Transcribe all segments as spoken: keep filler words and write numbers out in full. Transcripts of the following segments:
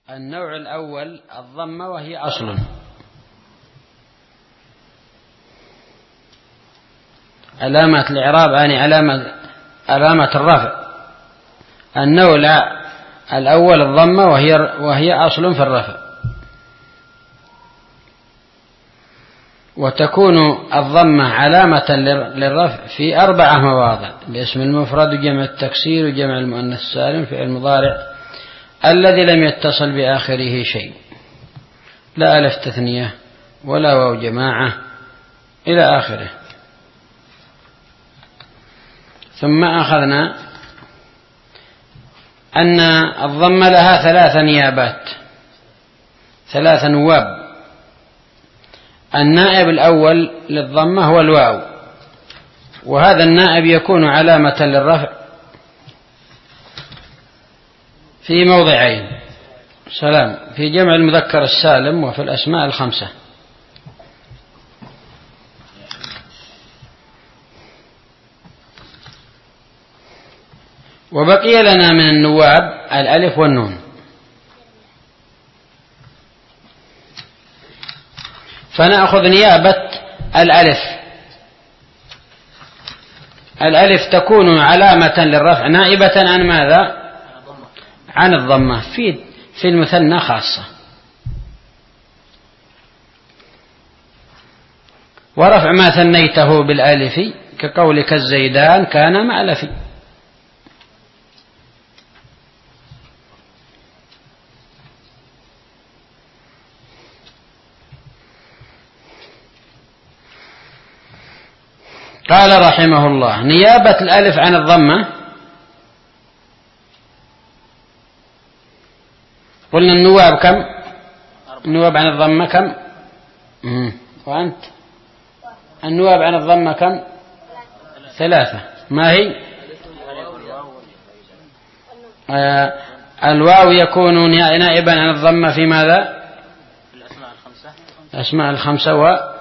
النوع الأول الضمة وهي أصل. علامة الإعراب يعني علامة علامة الرفع. النوع الأول الضمة وهي وهي أصل في الرفع، وتكون الضمة علامة للرفع في أربعة مواضع: الاسم المفرد وجمع التكسير وجمع المؤنث السالم في المضارع الذي لم يتصل بآخره شيء، لا ألف تثنية ولا واو جماعة إلى آخره. ثم أخذنا أن الضمة لها ثلاث نيابات، ثلاث نواب. النائب الأول للضمة هو الواو، وهذا النائب يكون علامة للرفع في موضعين: سلام في جمع المذكر السالم وفي الأسماء الخمسة. وبقي لنا من النواب الألف والنون. فنأخذ نيابة الألف. الألف تكون علامة للرفع نائبة عن ماذا؟ عن الضمة في في المثنى خاصة. ورفع ما ثنيته بالألف كقولك الزيدان كان مألفي. قال رحمه الله: نيابة الألف عن الضمة. قلنا النواب كم؟ النواب عن الضمة كم؟ وأنت النواب عن الضمة كم؟ ثلاثة. ما هي؟ آه الواو يكون نائبا عن الضمة في ماذا؟ الأسماء الخمسة. الأسماء الخمسة و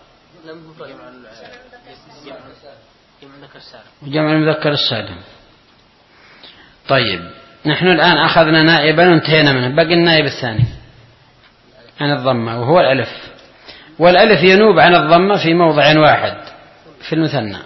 وجمع المذكر السالم. طيب، نحن الآن أخذنا نائبا وانتهينا منه، بقي النائب الثاني عن الضمة وهو الألف. والألف ينوب عن الضمة في موضع واحد في المثنى.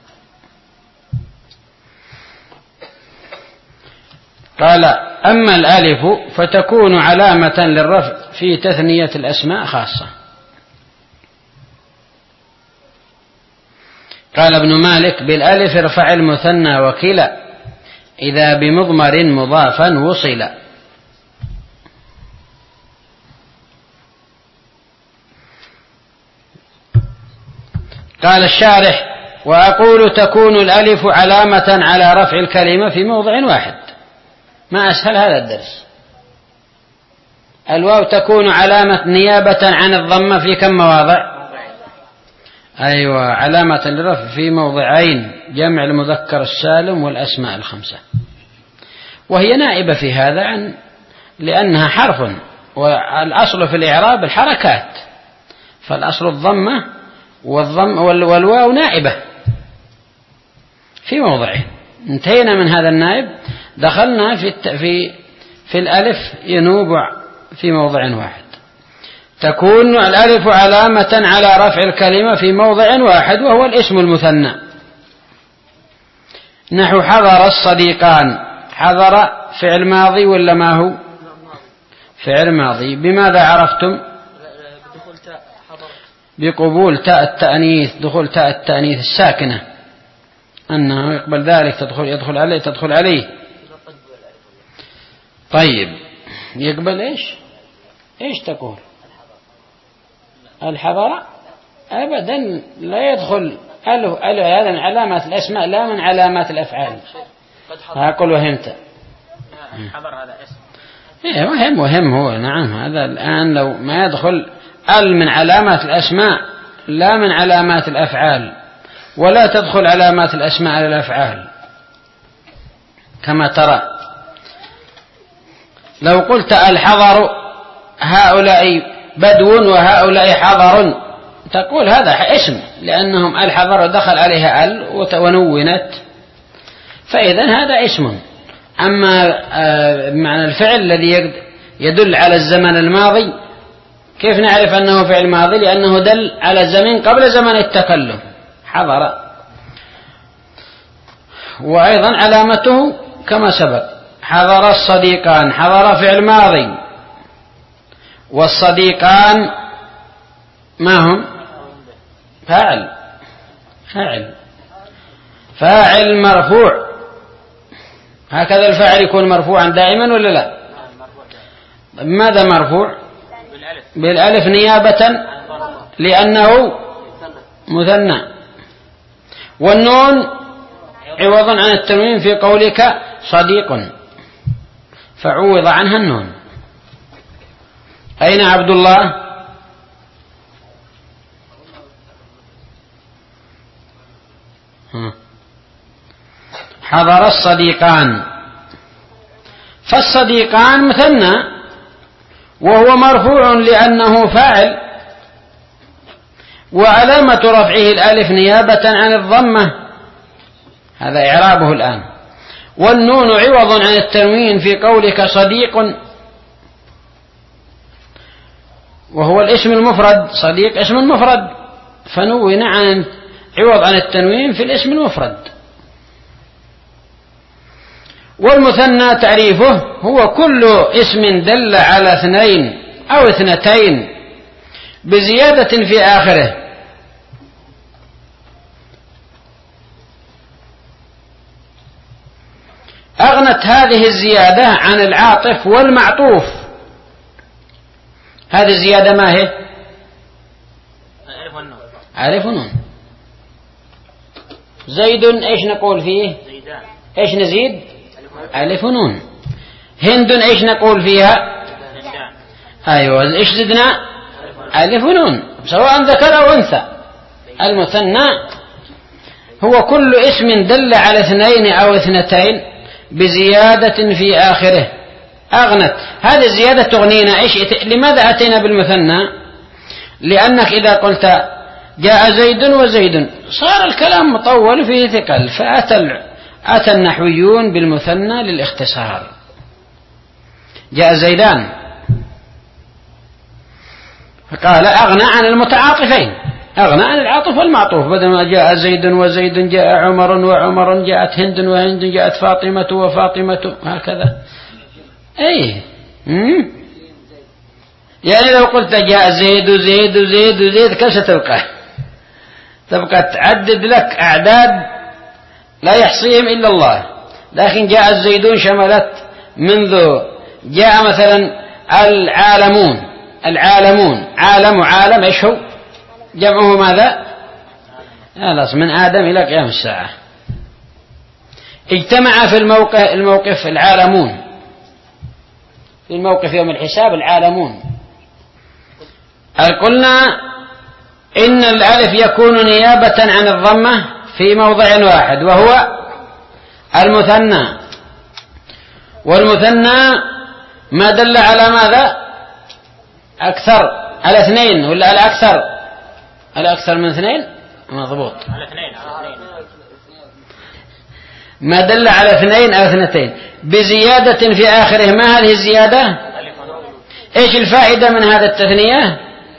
قال: أما الألف فتكون علامة للرفع في تثنية الأسماء خاصة. قال ابن مالك: بالألف ارفع المثنى وكلا إذا بمضمر مضافا وصل. قال الشارح: وأقول تكون الألف علامة على رفع الكلمة في موضع واحد. ما أسهل هذا الدرس. الواو تكون علامة نيابة عن الضمة في كم مواضع؟ أيوة، علامة للرفع في موضعين: جمع المذكر السالم والأسماء الخمسة. وهي نائبة في هذا عن لأنها حرف، والأصل في الإعراب الحركات، فالأصل الضمة والضم والواو نائبة في موضعين. انتهينا من هذا النائب، دخلنا في في في الألف ينوب في موضع واحد. تكون الألف علامة على رفع الكلمة في موضع واحد وهو الاسم المثنى. نحو حضر الصديقان. حضر فعل ماضي ولا ما هو؟ فعل ماضي. بماذا عرفتم؟ بقبول تاء التأنيث، دخول تاء التأنيث الساكنة، أنه يقبل ذلك، تدخل يدخل عليه تدخل عليه. طيب، يقبل إيش؟ إيش تقول؟ الحضر أبدا لا يدخل. ألف ألف هذا من علامات الأسماء لا من علامات الأفعال. أقول وهمت. حضر هذا اسم. إيه وهم وهم هو. نعم، هذا الآن لو ما يدخل ال من علامات الأسماء لا من علامات الأفعال، ولا تدخل علامات الأسماء على الأفعال كما ترى. لو قلت الحضر هؤلاء بدو وهؤلاء حضر، تقول هذا اسم، لأنهم الحضر دخل عليها ال ونونت، فإذا هذا اسم. أما معنى الفعل الذي يدل على الزمن الماضي. كيف نعرف أنه فعل ماضي؟ لأنه دل على زمن قبل زمن التكلم، حضر. وأيضا علامته كما سبق، حضر الصديقان، حضر فعل ماضي، والصديقان ما هم؟ فاعل فاعل فاعل مرفوع. هكذا الفاعل يكون مرفوعا دائما ولا لا؟ ماذا مرفوع؟ بالألف نيابة لأنه مثنى. والنون عوضا عن التنوين في قولك صديق، فعوض عنها النون. أين عبد الله؟ حضر الصديقان، فالصديقان مثنى وهو مرفوع لأنه فاعل، وعلامة رفعه الألف نيابة عن الضمة، هذا إعرابه الآن. والنون عوض عن التنوين في قولك صديق، وهو الاسم المفرد، صديق اسم مفرد، فنون عن عوض عن التنوين في الاسم المفرد. والمثنى تعريفه هو كل اسم دل على اثنين أو اثنتين بزيادة في آخره، أغنت هذه الزيادة عن العاطف والمعطوف. هذه الزيادة ما هي؟ ألف ونون. زيد ايش نقول فيه؟ ايش نزيد؟ ألف ونون. هند ايش نقول فيها؟ ايوه ايش زدنا؟ ألف ونون، سواء ذكر أو أنثى. المثنى هو كل اسم دل على اثنين أو اثنتين بزيادة في آخره، أغنت. هذه الزيادة تغنينا. إيش لماذا أتينا بالمثنى؟ لأنك إذا قلت جاء زيد وزيد صار الكلام مطول فيه ثقل، فأتى أتى النحويون بالمثنى للاختصار. جاء زيدان فقال أغنى عن المتعاطفين، أغنى عن العاطف والمعطوف، بدل ما جاء زيد وزيد جاء عمر وعمر، جاءت هند وهند، جاءت فاطمة وفاطمة، هكذا. أي مم؟ يعني لو قلت جاء زيد وزيد وزيد وزيد كيف ستبقى؟ تبقى تعدد لك أعداد لا يحصيهم إلا الله. لكن جاء الزيدون شملت منذ جاء مثلا العالمون، العالمون عالم وعالم ايش هو؟ جمعه ماذا؟ خلاص من آدم إلى قيام الساعة. اجتمع في الموقف, الموقف العالمون، في الموقف يوم الحساب العالمون. قلنا إن الألف يكون نيابة عن الضمة في موضع واحد وهو المثنى، والمثنى ما دل على ماذا؟ أكثر، على اثنين ولا على أكثر؟ على أكثر من اثنين، مضبوط، على اثنين. ما دل على اثنين أو اثنتين بزيادة في آخره. ما هذه الزيادة؟ إيش الفائدة من هذا التثنية؟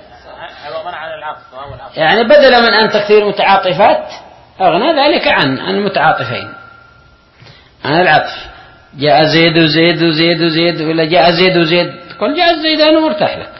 يعني بدل من أن تكثير المتعاطفات أغنى ذلك عن المتعاطفين، عن العطف. جاء زيد وزيد وزيد وزيد، ولا جاء زيد وزيد تقول جاء الزيدان ومرتاح لك.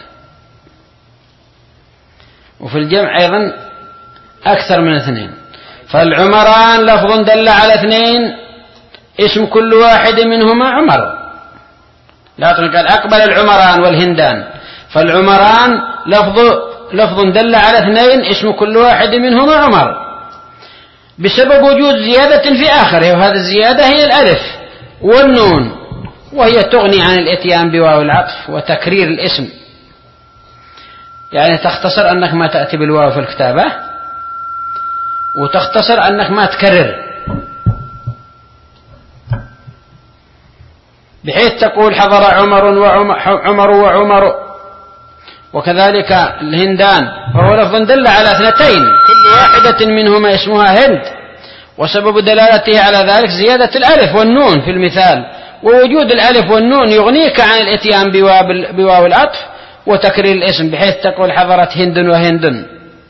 وفي الجمع أيضا أكثر من اثنين. فالعمران لفظ دل على اثنين، اسم كل واحد منهما عمر. لا قال أقبل العمران والهندان، فالعمران لفظ لفظ دل على اثنين، اسم كل واحد منهما عمر، بسبب وجود زيادة في آخره، وهذه الزيادة هي الألف والنون، وهي تغني عن الاتيان بواو العطف وتكرير الاسم. يعني تختصر أنك ما تأتي بالواو في الكتابة، وتختصر أنك ما تكرر، بحيث تقول حضر عمر وعمر وعمر. وكذلك الهندان وهو لفظ دل على اثنتين كل واحدة منهما اسمها هند، وسبب دلالته على ذلك زيادة الألف والنون في المثال، ووجود الألف والنون يغنيك عن الاتيان بواو العطف وتكرير الاسم، بحيث تقول حضرت هند وهند.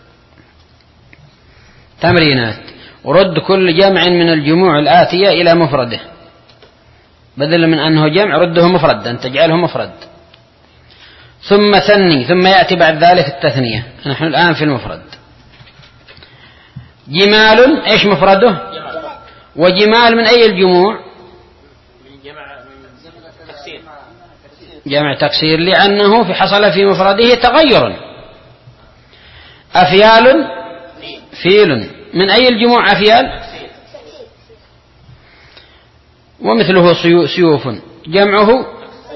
تمرينات: رد كل جمع من الجموع الآتية إلى مفرده، بدل من أنه جمع رده مفردا، تجعله مفرد. ثم ثني، ثم يأتي بعد ذلك التثنية. نحن الآن في المفرد. جمال إيش مفرده؟ وجمال من أي الجموع؟ جمع تكسير، لأنه في حصل في مفرده تغير. أفيال فيل، من أي الجموع أفيال؟ ومثله سيوف، جمعه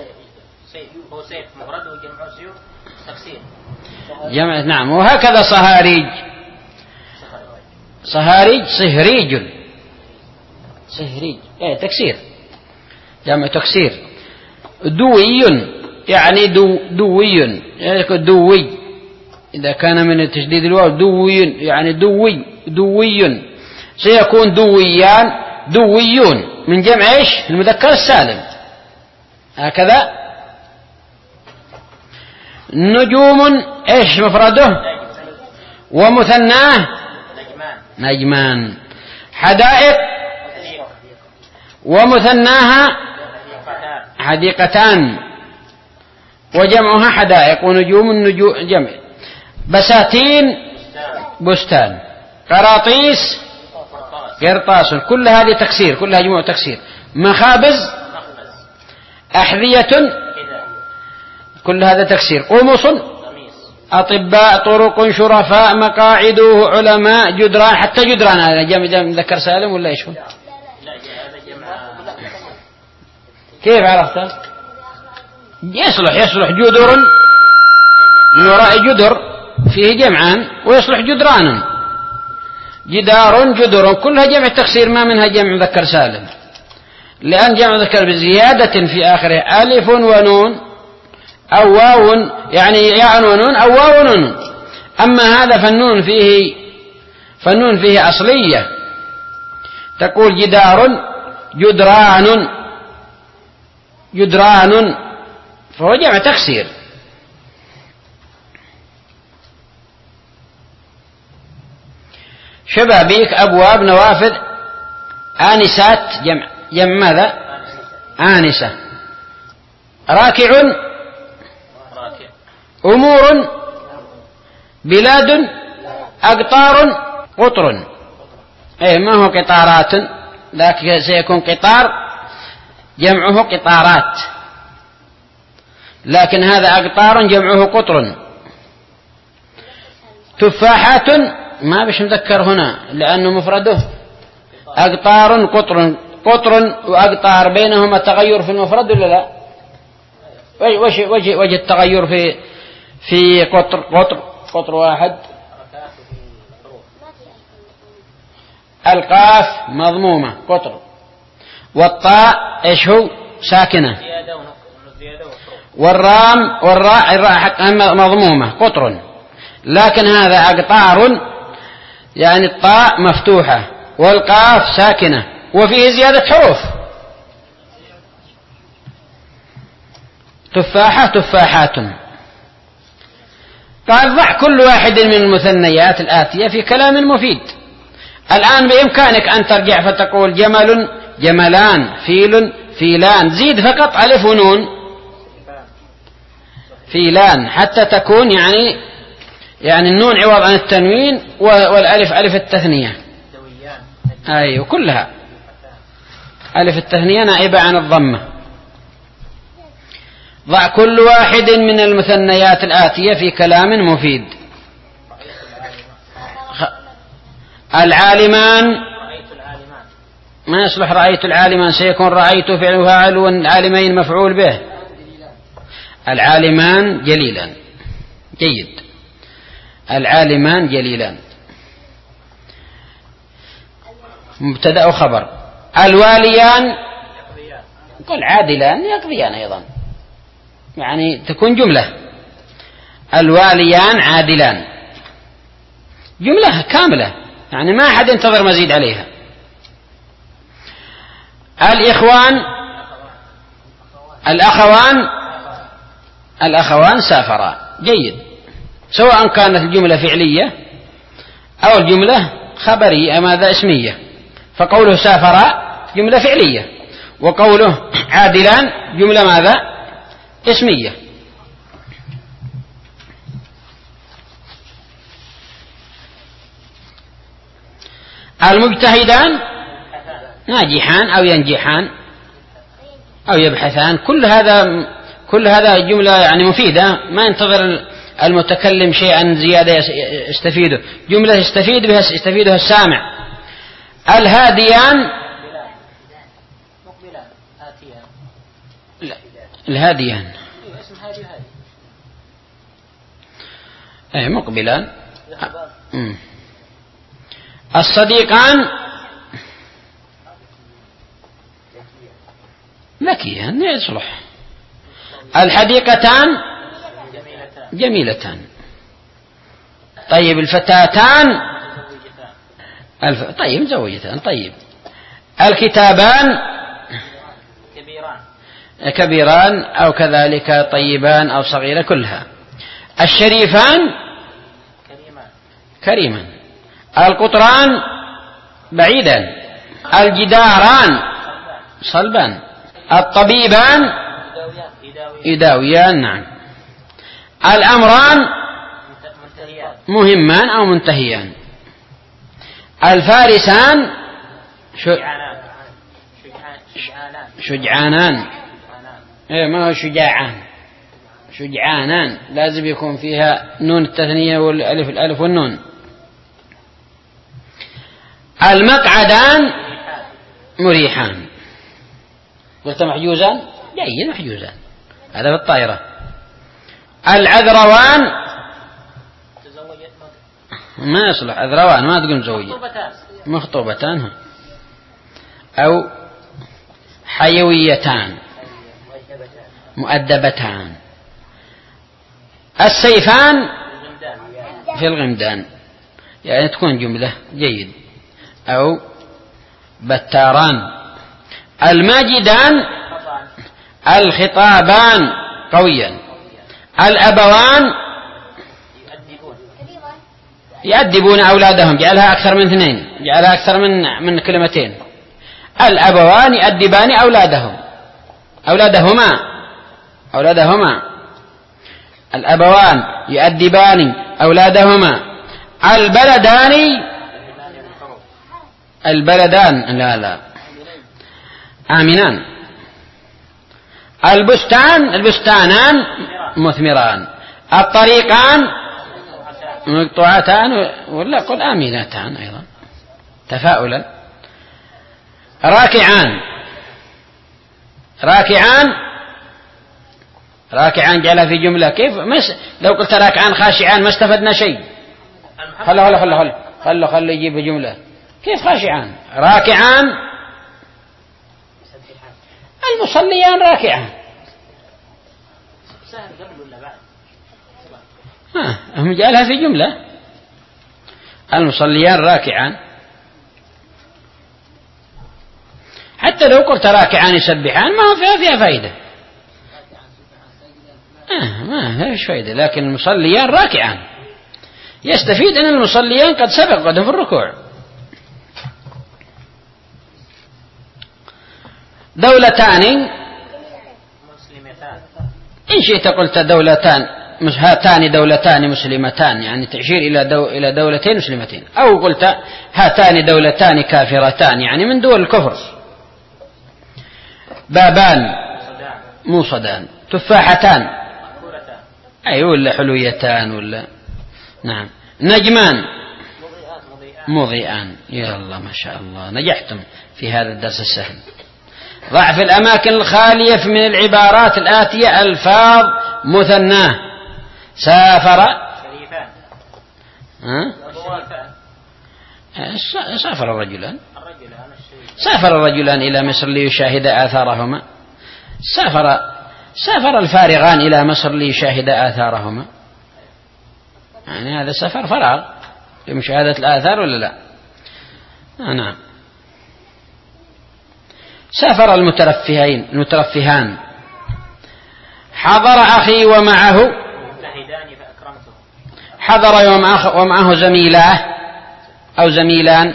جمع. نعم. وهكذا صهاريج، صهاريج صهريج، صهريج ايه تكسير، جمع تكسير. دوي يعني دو دوي، يعني دوي إذا كان من التشديد الواو، دوي يعني دوي دوي، سيكون دويان دويون من جمع ايش؟ المذكر السالم. هكذا. نجوم ايش مفرده؟ ومثناه نجمان. حدائق ومثناها حديقتان، وجمعها حدائق. ونجوم النجوم جمع. بساتين بستان. قراطيس قرطاس، كل هذه تكسير، كلها جموع تكسير. مخابز أحذية، كل هذا تكسير. قمص أطباء، طرق، شرفاء، مقاعد، علماء، جدران. حتى جدران هذا جمع مذكر سالم ولا ايش هو؟ كيف عرفت؟ يصلح يصلح جدر من وراء جدر فيه جمعان، ويصلح جدران. جدار جدر، كلها جمع تكسير، ما منها جمع مذكر سالم، لأن جمع مذكر بزيادة في آخره ألف ونون أو واو، يعني ياء ونون أو واو ونون. أما هذا فالنون فيه فالنون فيه أصلية، تقول جدار جدران جدران، فهو جمع تكسير. شبابيك أبواب نوافذ. آنسات جمع جمع ماذا؟ آنسة. راكع أمور. بلاد أقطار قطر، أي ما هو قطارات، لكن سيكون قطار جمعه قطارات، لكن هذا أقطار جمعه قطر. تفاحات ما بش مذكر هنا لأنه مفرده. أقطار قطر، قطر وأقطار بينهما تغير في المفرد ولا لا؟ وجه وجه وجه التغير في في قطر قطر قطر واحد. القاف مضمومة قطر، والطاء ايش هو؟ ساكنة. والرام والراء الراء مضمومة قطر، لكن هذا أقطار يعني الطاء مفتوحة والقاف ساكنة وفيه زيادة حروف. تفاحة تفاحات. قال ضع كل واحد من المثنيات الآتية في كلام مفيد. الآن بإمكانك أن ترجع فتقول جمل جملان، فيل فيلان، زيد فقط ألف ونون فيلان حتى تكون يعني يعني النون عوض عن التنوين والألف ألف التثنية. أي وكلها ألف التثنية نائبة عن الضمة. ضع كل واحد من المثنيات الآتية في كلام مفيد. العالمان ما يصلح رأيت العالمان، سيكون رأيت فعل فاعل والعالمين مفعول به. العالمان جليلان، جيد. العالمان جليلان مبتدأ وخبر. الواليان قل عادلان يقضيان أيضا، يعني تكون جملة. الواليان عادلان، جملة كاملة يعني ما أحد ينتظر مزيد عليها. الإخوان الأخوان الأخوان سافرا. جيد، سواء كانت الجملة فعلية أو الجملة خبرية ماذا اسمية. فقوله سافرا جملة فعلية، وقوله عادلان جملة ماذا اسمية. المجتهدان ناجحان أو ينجحان أو يبحثان. كل هذا كل هذا جملة يعني مفيدة، ما ينتظر المتكلم شيئا زيادة يستفيده، جملة يستفيد بها يستفيدها السامع. الهاديان الهاديان أي مقبلان. الصديقان ذكيان يصلح. الحديقتان جميلتان. طيب الفتاتان الف... طيب زوجتان. طيب الكتابان كبيران كبيران أو كذلك طيبان أو صغيرة كلها. الشريفان كريمان كريما. القطران بعيدا. الجداران صلبان. الطبيبان يداويان. نعم. الأمران مهمان أو منتهيان. الفارسان شجعانان. إيه ما هو شجاعان، شجعانان لازم يكون فيها نون التثنية والألف الألف والنون. المقعدان مريحان. قلت محجوزان. جيد محجوزان هذا في الطائرة. العذروان ما يصلح عذروان ما تقول مزوجة مخطوبتان أو حيويتان مؤدبتان. السيفان في الغمدان يعني تكون جملة. جيد. أو بتاران. الماجدان الخطابان قويا. الأبوان يؤدبون أولادهم. جعلها أكثر من اثنين، جعلها أكثر من من كلمتين. الأبوان يؤدبان أولادهم أولادهما أولادهما. الأبوان يؤدبان أولادهما. البلدان البلدان لا لا آمنان. البستان البستانان مثمران. الطريقان مقطوعتان ولا قل آمنتان أيضا تفاؤلا. راكعان راكعان راكعان جعلها في جملة. كيف مس... لو قلت راكعان خاشعان ما استفدنا شيء. خلوا خلوا خلوا خلوا خلوا يجيب في جملة. كيف خاشعان؟ راكعان المصليان راكعان. ها هم جعلها في جملة. المصليان راكعان. حتى لو قلت راكعان يسبحان ما هو فيها فيها فائدة. آه ما فيش فائدة. لكن المصليان راكعان يستفيد أن المصليان قد سبق قدم في الركوع. دولتان إن شئت قلت دولتان هاتان دولتان مسلمتان يعني تشير إلى دو إلى دولتين مسلمتين. أو قلت هاتان دولتان كافرتان يعني من دول الكفر. بابان موصدان. تفاحتان أي ولا حلويتان ولا نعم. نجمان مضيئان. يا الله ما شاء الله نجحتم في هذا الدرس السهل. ضع في الأماكن الخالية من العبارات الآتية ألفاظ مثناه. سافر ها؟ سافر الرجلان سافر الرجلان إلى مصر ليشاهد آثارهما. سافر سافر الفارغان إلى مصر ليشاهد آثارهما. يعني هذا سفر فراغ لمشاهدة الآثار ولا لا؟ آه نعم. سافر المترفهين المترفهان حضر أخي ومعه شهدان فأكرمته. حضر ومعه زميلاه أو زميلان،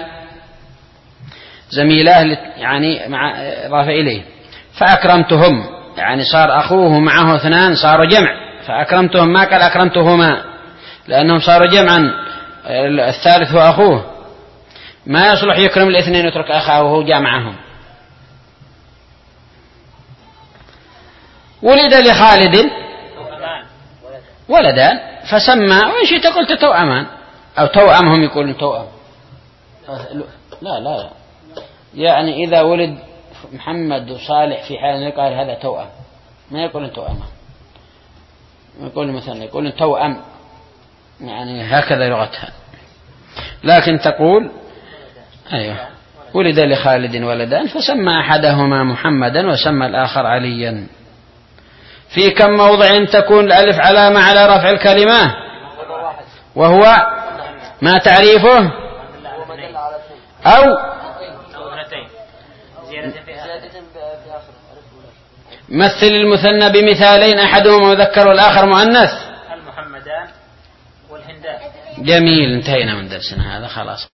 زميلاه يعني مع إضافة إليه، فأكرمتهم يعني صار أخوه معه اثنان صاروا جمع، فأكرمتهم ما قال أكرمتهما لأنهم صاروا جمعا، الثالث هو أخوه، ما يصلح يكرم الاثنين يترك أخاه وهو جاء معهم. ولد لخالد ولدان فسمى، وإن شئت قلت توأمان أو توأم، هم يقولون توأم. لا لا يعني إذا ولد محمد وصالح في حال يقال هذا توأم، ما يقولون توأمان، يقول مثلا يقولون توأم، يعني هكذا لغتها. لكن تقول أيوه ولد لخالد ولدان فسمى أحدهما محمدا وسمى الآخر عليا. في كم موضع تكون الألف علامة على رفع الكلمة؟ وهو ما تعريفه؟ أو مثل المثنى بمثالين أحدهما مذكر والآخر مؤنث. المحمدان والهندان. جميل، انتهينا من درسنا هذا خلاص.